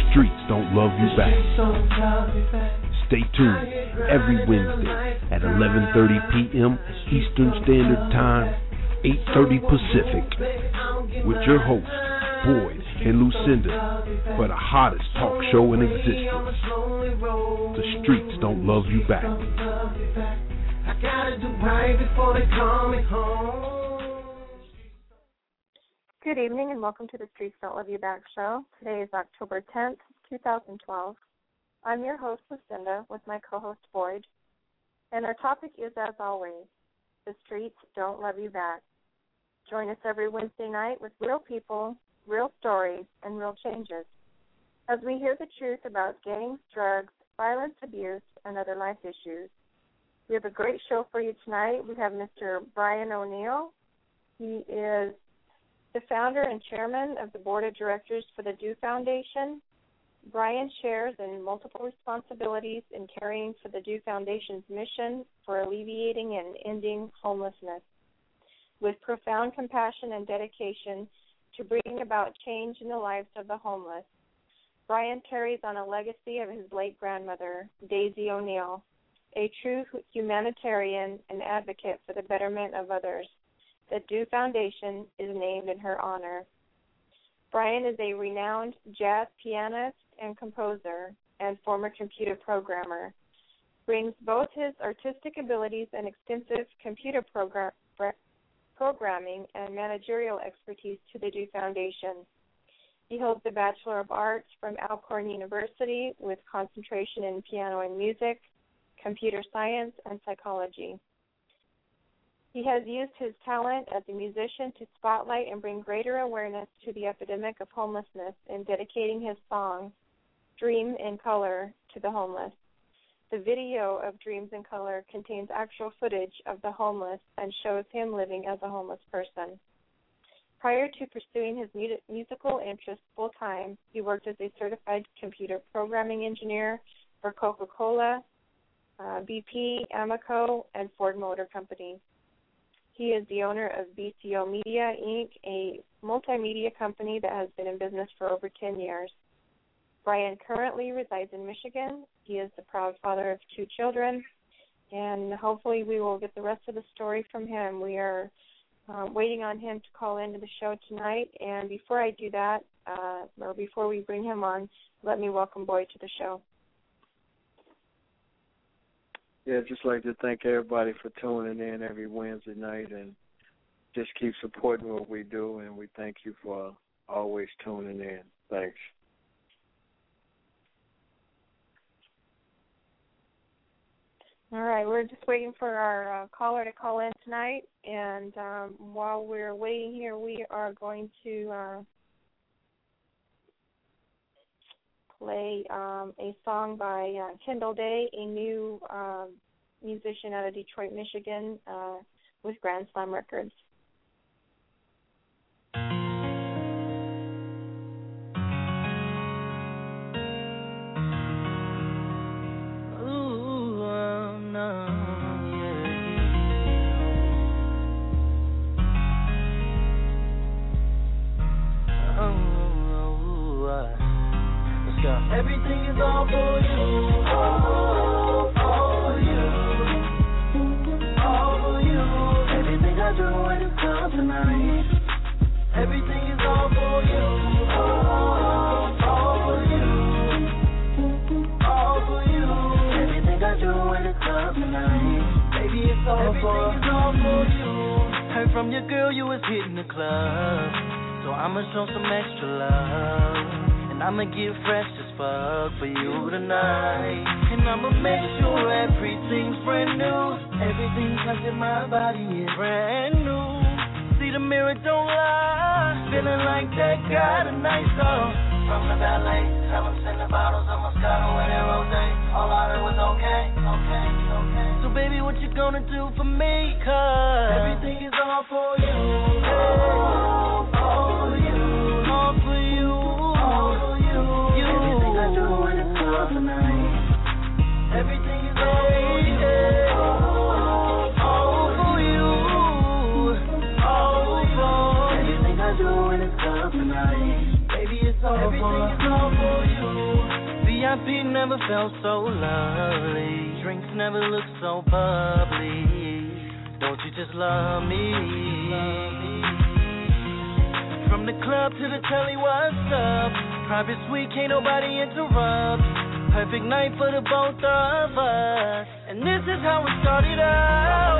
streets don't love you back. Stay tuned every Wednesday at 11:30 p.m. Eastern Standard Time, 8:30 Pacific, with your hosts, Boyd and Lucinda, for the hottest talk show in existence. The streets don't love you back. I gotta do right before they call me home. Good evening and welcome to the Streets Don't Love You Back show. Today is October 10th, 2012. I'm your host, Lucinda, with my co-host, Boyd. And our topic is, as always, the streets don't love you back. Join us every Wednesday night with real people, real stories, and real changes as we hear the truth about gangs, drugs, violence, abuse, and other life issues. We have a great show for you tonight. We have Mr. Brian O'Neill. He is the founder and chairman of the board of directors for the Do Foundation. Brian shares in multiple responsibilities in caring for the Do Foundation's mission for alleviating and ending homelessness, with profound compassion and dedication to bring about change in the lives of the homeless. Brian carries on a legacy of his late grandmother, Daisy O'Neill, a true humanitarian and advocate for the betterment of others. The Do Foundation is named in her honor. Brian is a renowned jazz pianist and composer and former computer programmer. Brings both his artistic abilities and extensive computer programming and managerial expertise to the Do Foundation. He holds a Bachelor of Arts from Alcorn University with concentration in piano and music, computer science, and psychology. He has used his talent as a musician to spotlight and bring greater awareness to the epidemic of homelessness in dedicating his song, Dream in Color, to the homeless. The video of Dreams in Color contains actual footage of the homeless and shows him living as a homeless person. Prior to pursuing his musical interests full-time, he worked as a certified computer programming engineer for Coca-Cola, BP, Amoco, and Ford Motor Company. He is the owner of BCO Media, Inc., a multimedia company that has been in business for over 10 years. Brian currently resides in Michigan. He is the proud father of 2 children, and hopefully we will get the rest of the story from him. We are waiting on him to call into the show tonight, and before I do that, or before we bring him on, let me welcome Boyd to the show. Yeah, I'd just like to thank everybody for tuning in every Wednesday night and just keep supporting what we do, and we thank you for always tuning in. Thanks. All right, we're just waiting for our caller to call in tonight, and while we're waiting here, we are going to play a song by Kendall Day, a new musician out of Detroit, Michigan, with Grand Slam Records. Everything is all for you, all for you, all for you. Everything I do when it's come tonight. Everything is all for you, all for you, all for you. Everything I do when it's come tonight. Baby, it's all for you. Heard from your girl you was hitting the club, so I'ma show some extra love. And I'ma get fresh as fuck for you tonight. And I'ma make sure everything's brand new. Everything touching my body is brand new. See the mirror, don't lie. Feeling like that guy tonight, so from the ballet, 7 cent bottles of Moscato and a rosé. All I heard was okay, okay, okay. So baby, what you gonna do for me? 'Cause everything is all for you. All for you. All for you. Tonight. Everything is all for you. All for you. All for everything I do when it's come tonight. Baby, it's all for you. Everything is all for you. VIP never felt so lovely. Drinks never looked so bubbly. Don't you just love me? From the club to the telly, what's up? Private suite, can't nobody interrupt. Perfect night for the both of us. And this is how it started out.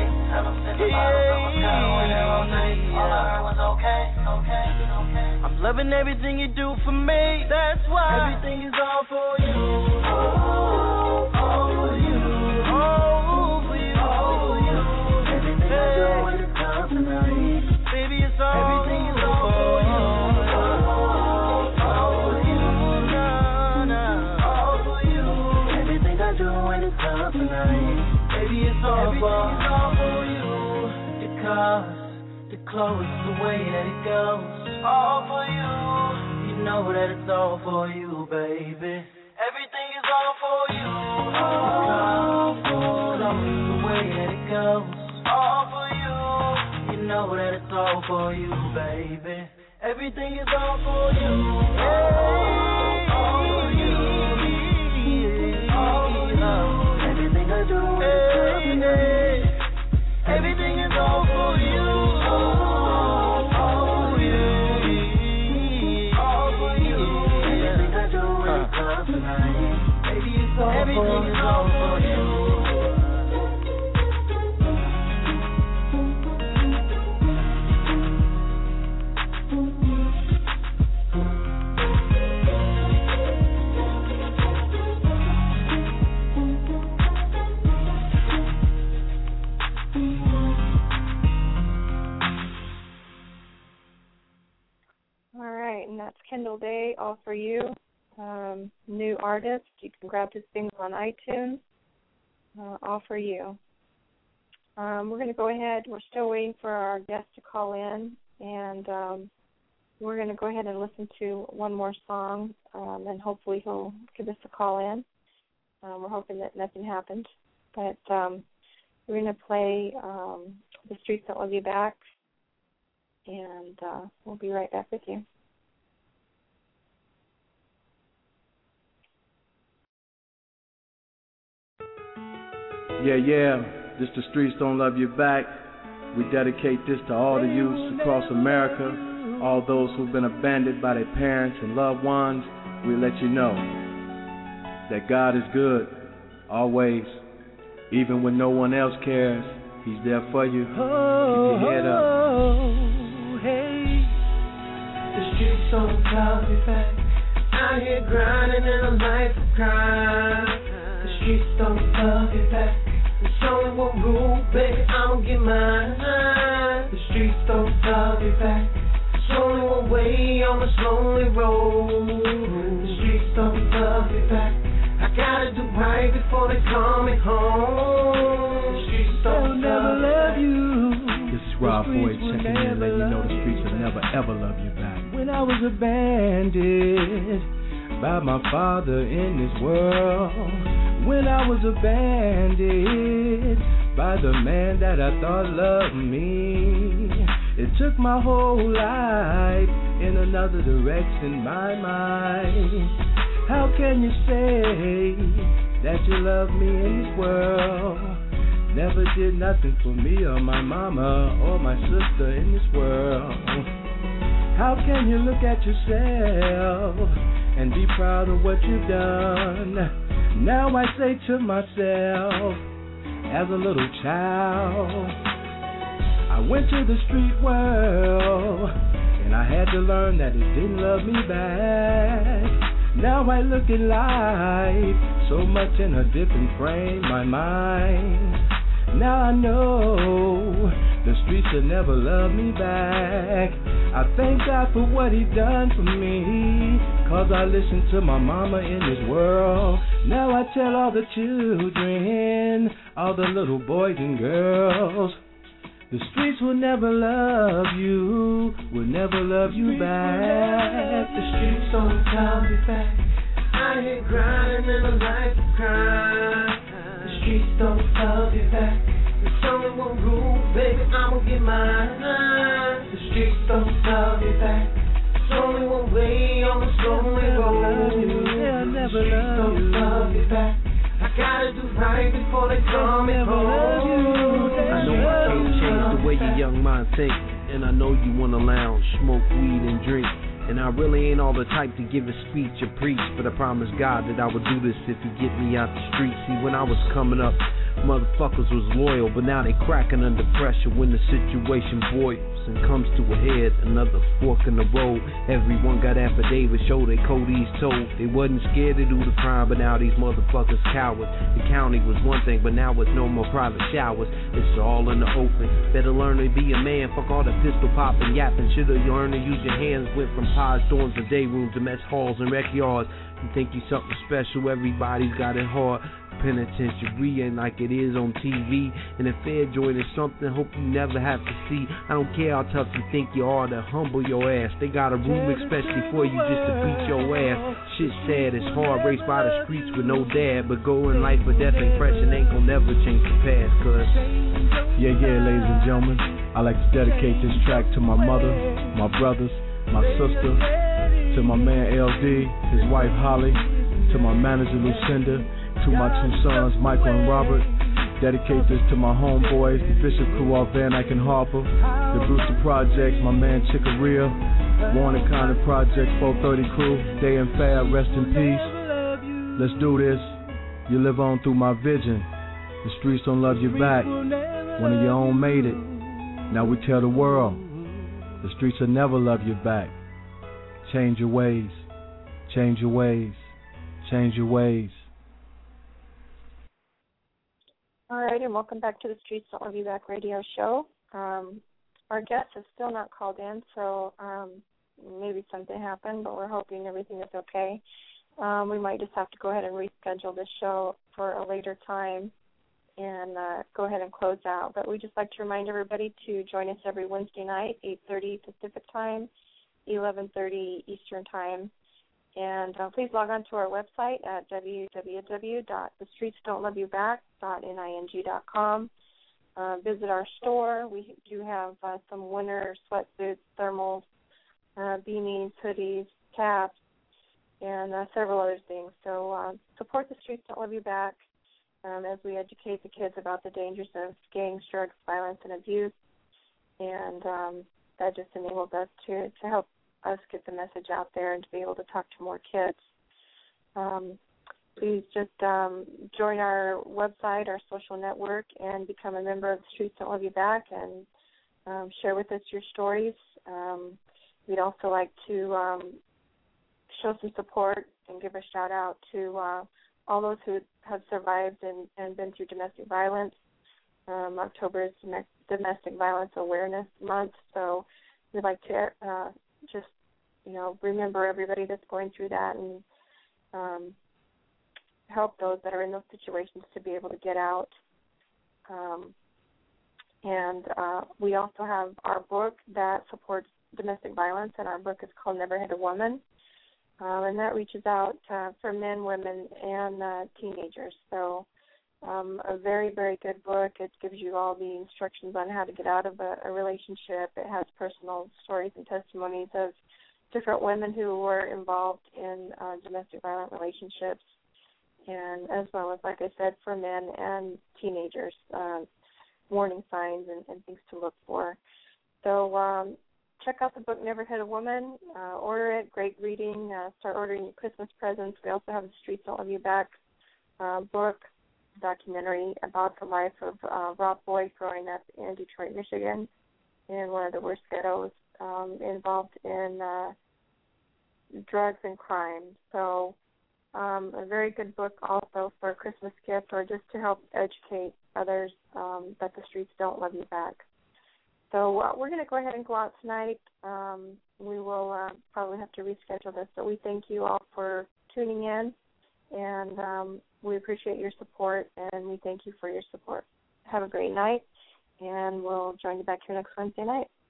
I'm loving everything you do for me. That's why everything is all for you. All for you. All for you. All for you. Everything I do when it comes tonight. Baby, it's all. Everything is all for you. All for you. All for you. Everything I do when it comes tonight. Baby, it's all for you. Because the clothes, the way that it goes. All for you. You know that it's all for you, baby. Everything is all for you. All for the way that it goes. All for you. You know that it's all for you, baby. Everything is all for you. Hey, all for you. All for you. Everything I do is everything is all for you. Everything is all for you. All right, and that's Kendall Day, All For You. New artist. You can grab his single on iTunes. All For You. We're going to go ahead. We're still waiting for our guest to call in, and we're going to go ahead and listen to one more song, and hopefully he'll give us a call in. We're hoping that nothing happened, but we're going to play The Streets That Love You Back, and we'll be right back with you. Yeah, this The Streets Don't Love You Back. We dedicate this to all the youths across America, all those who've been abandoned by their parents and loved ones. We let you know that God is good, always. Even when no one else cares, He's there for you. Keep your head up. Hey, the streets don't love you back. Out here grinding in a life of crime. The streets don't love you back. There's only one rule, baby, I'ma get mine. The streets don't love you back. There's only one way on this lonely road. The streets don't love you back. I gotta do right before they call me home. The streets don't never love you. This is Rob Boyd checking in, letting you know the streets will never ever love you back. When I was abandoned by my father in this world, when I was abandoned by the man that I thought loved me, it took my whole life in another direction, my mind. How can you say that you love me in this world? Never did nothing for me or my mama or my sister in this world. How can you look at yourself and be proud of what you've done? Now I say to myself, as a little child, I went to the street world, and I had to learn that it didn't love me back. Now I look at life so much in a different frame, my mind. Now I know the streets will never love me back. I thank God for what He done for me, 'cause I listened to my mama in this world. Now I tell all the children, all the little boys and girls, the streets will never love you, will never love you back. The streets don't love you back. I ain't grinding in a life of crime. The streets don't love you back. There's only one rule, baby, I'ma get mine. The streets don't love you back. There's only one way on this lonely road. The never love you back. I gotta do right before they call me home. I know I can't change the way your young mind thinks, and I know you wanna lounge, smoke weed and drink. And I really ain't all the type to give a speech or preach, but I promised God that I would do this if He get me out the street. See, when I was coming up, motherfuckers was loyal, but now they cracking under pressure when the situation boils and comes to a head. Another fork in the road. Everyone got affidavits, show they Cody's told. They wasn't scared to do the crime, but now these motherfuckers cowards. The county was one thing, but now it's no more private showers. It's all in the open. Better learn to be a man. Fuck all the pistol popping, yapping. Should've learned to use your hands. Went from pods, dorms, and day rooms to mess halls and rec yards. You think you something special? Everybody's got it hard. Penitentiary ain't like it is on TV. And if fair joint is something, hope you never have to see. I don't care how tough you think you are to humble your ass. They got a room especially for you just to beat your ass. Shit sad, it's hard, raced by the streets with no dad. But going life or death impression ain't gonna never change the past, cuz. Yeah, ladies and gentlemen, I like to dedicate this track to my mother, my brothers, my sister, to my man LD, his wife Holly, to my manager Lucinda, to my two sons, Michael and Robert. Dedicate this to my homeboys, the Bishop crew off Van Eyck and Harper, the Brewster Project, my man Chicoria, Warner County Project, 430 crew, Day and Fab, rest in peace. Let's do this. You live on through my vision. The streets don't love you back. One of your own made it. Now we tell the world, the streets will never love you back. Change your ways. Change your ways. Change your ways. All right, and welcome back to the Streets Don't Love You Back radio show. Our guest is still not called in, so maybe something happened, but we're hoping everything is okay. We might just have to go ahead and reschedule this show for a later time and go ahead and close out. But we'd just like to remind everybody to join us every Wednesday night, 8:30 Pacific Time, 11:30 Eastern Time. And please log on to our website at www.thestreetsdon'tloveYouBack.ning.com. Visit our store. We do have some winter sweatsuits, thermals, beanies, hoodies, caps, and several other things. So support the Streets Don't Love You Back as we educate the kids about the dangers of gangs, drugs, violence, and abuse. And that just enables us to help us get the message out there and to be able to talk to more kids. Please just join our website, our social network, and become a member of the Streets Don't Love You Back and share with us your stories. We'd also like to show some support and give a shout-out to all those who have survived and been through domestic violence. October is Domestic Violence Awareness Month, so we'd like to just, remember everybody that's going through that and help those that are in those situations to be able to get out. And we also have our book that supports domestic violence, and our book is called Never Hit a Woman. And that reaches out for men, women, and teenagers. So a very, very good book. It gives you all the instructions on how to get out of a relationship. It has personal stories and testimonies of different women who were involved in domestic violent relationships, and as well as, like I said, for men and teenagers, warning signs and things to look for. So check out the book Never Hit a Woman. Order it. Great reading. Start ordering your Christmas presents. We also have the Streets Don't Love You Back book, documentary about the life of Rob Boyd growing up in Detroit, Michigan, in one of the worst ghettos, involved in drugs and crime. So a very good book also for a Christmas gift or just to help educate others that the streets don't love you back. So we're going to go ahead and go out tonight. We will probably have to reschedule this, but we thank you all for tuning in, and we appreciate your support, and we thank you for your support. Have a great night, and we'll join you back here next Wednesday night.